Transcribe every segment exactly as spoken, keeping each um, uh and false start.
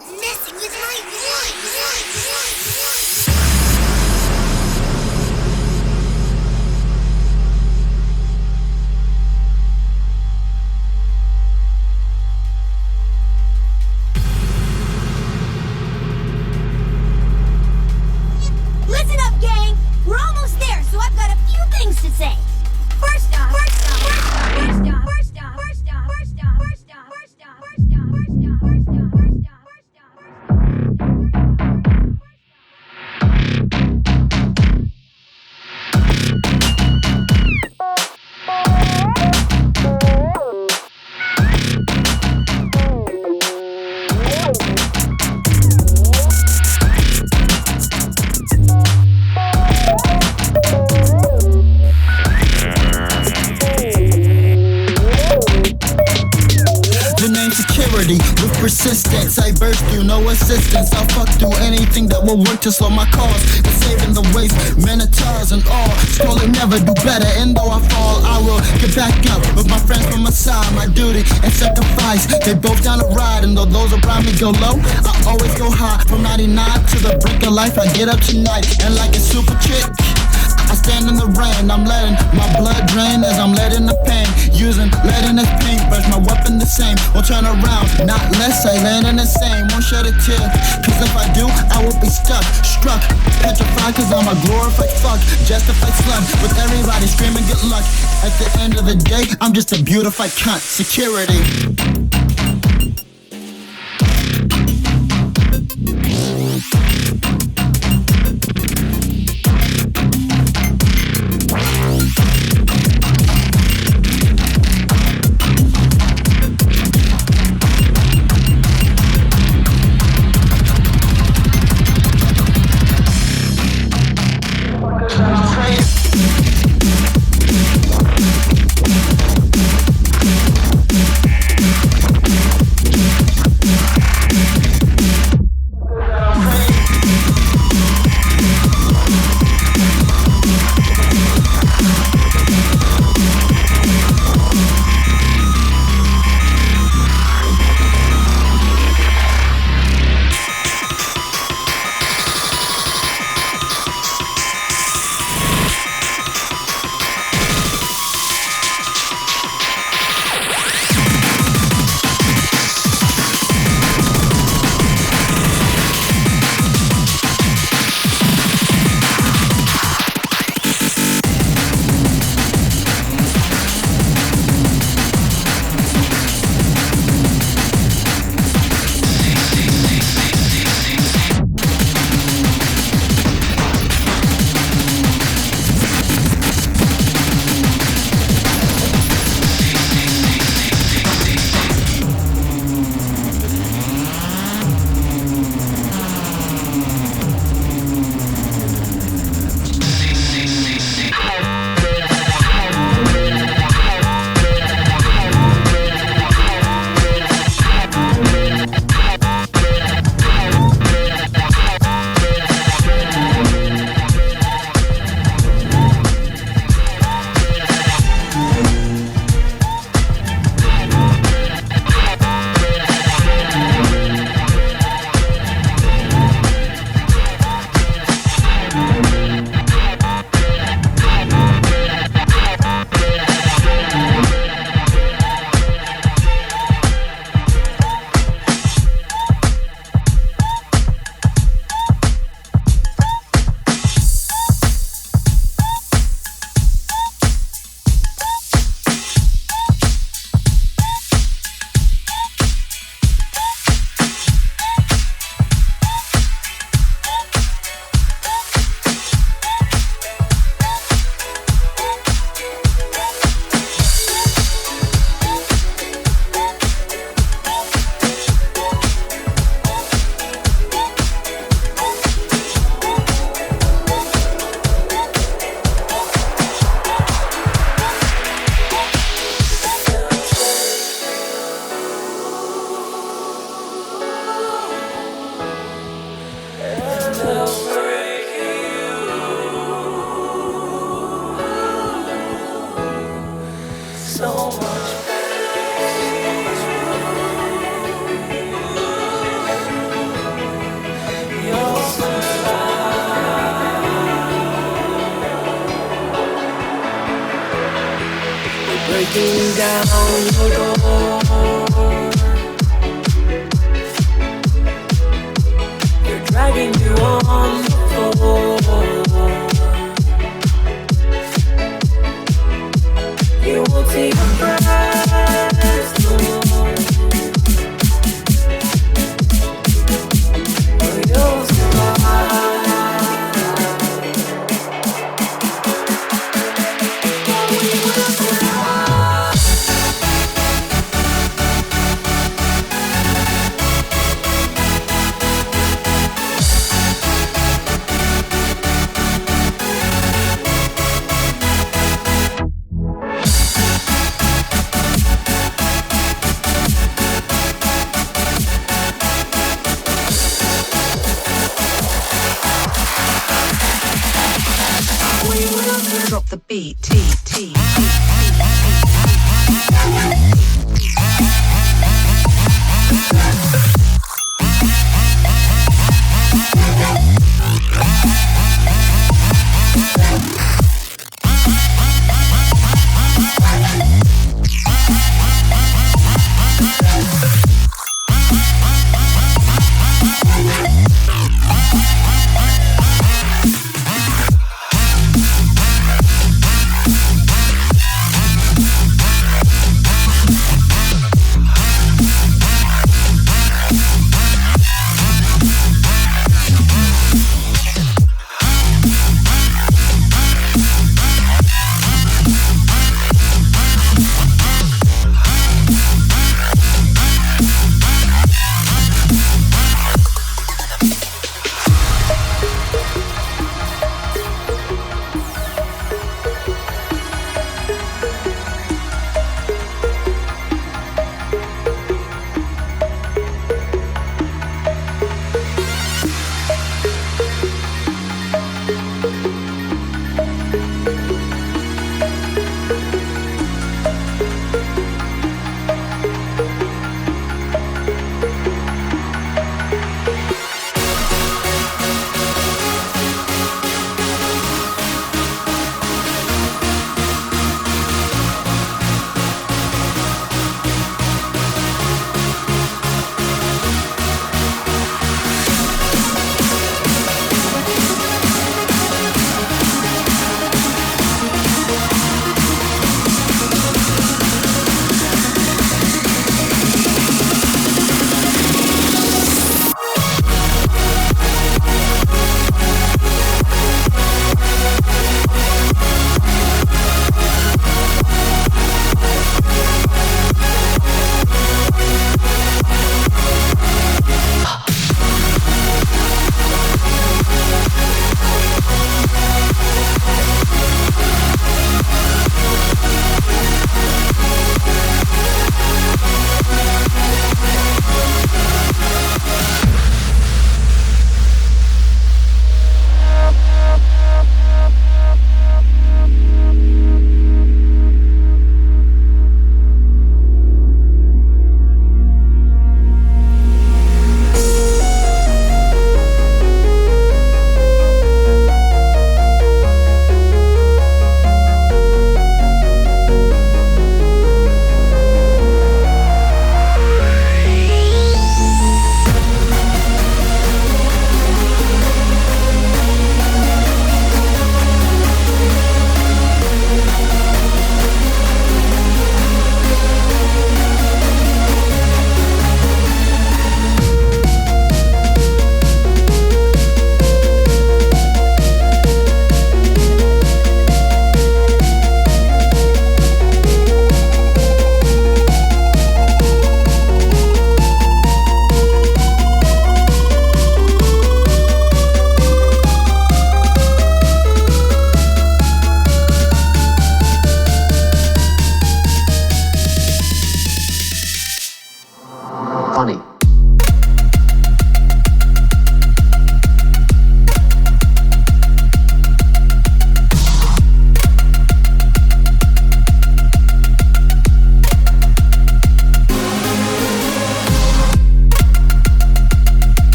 messing with my voice. Listen up, gang. We're almost there, so I've got a few things to say. First off, first off, first off, first off, first off, first off, first off, first off, first off, first off, first off, first off, first off, first with persistence, I burst through, no assistance. I'll fuck through anything that will work to slow my cause. But saving the waste, minotaurs and all. Scrolling never do better, and though I fall, I will get back up with my friends from my side. My duty and sacrifice, they both down to ride. And though those around me go low, I always go high. From ninety-nine to the brink of life, I get up tonight. And like a super chick, I stand in the rain, I'm letting my blood drain as I'm letting the pain. Using letting as paintbrush, my weapon the same. Won't turn around, not less, I land in the same. Won't shed a tear, cause if I do, I will be stuck, struck, petrified, cause I'm a glorified fuck, justified slut, with everybody screaming good luck. At the end of the day, I'm just a beautified cunt. Security. knocking down your door. They're dragging you on the floor. You won't take a breath no more. But you'll survive. Drop the beat, T, T, T, T.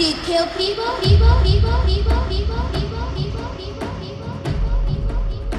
Do you kill people? People, people, people, people, people, people, people, people, people, people,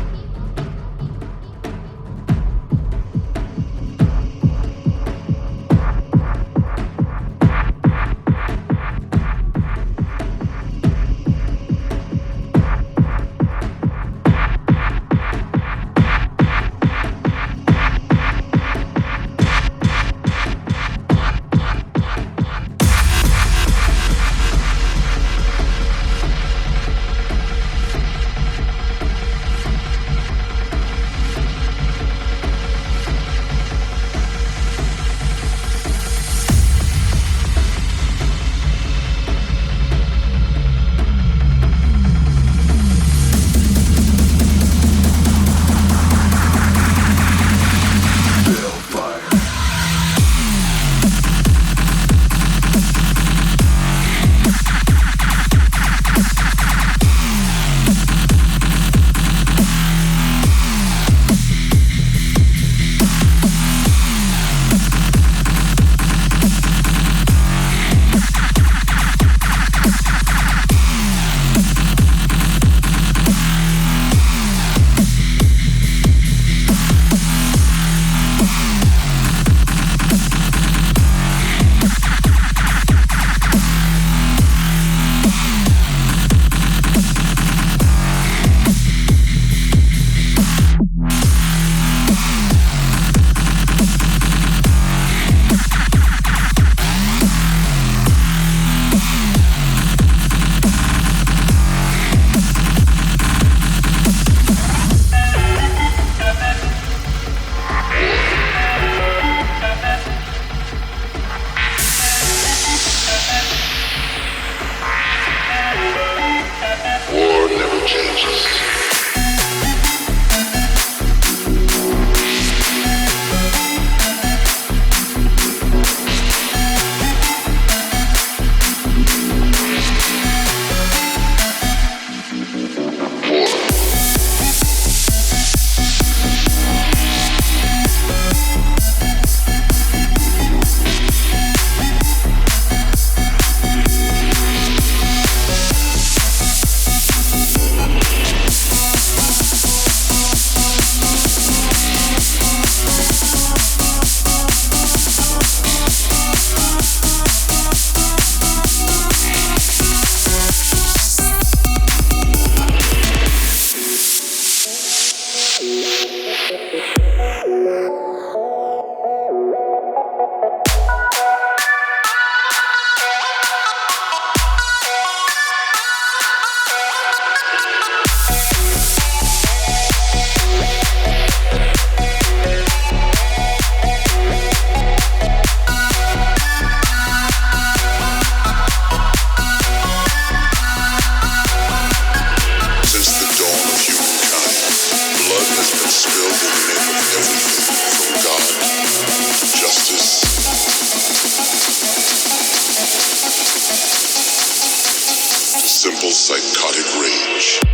Simple psychotic rage.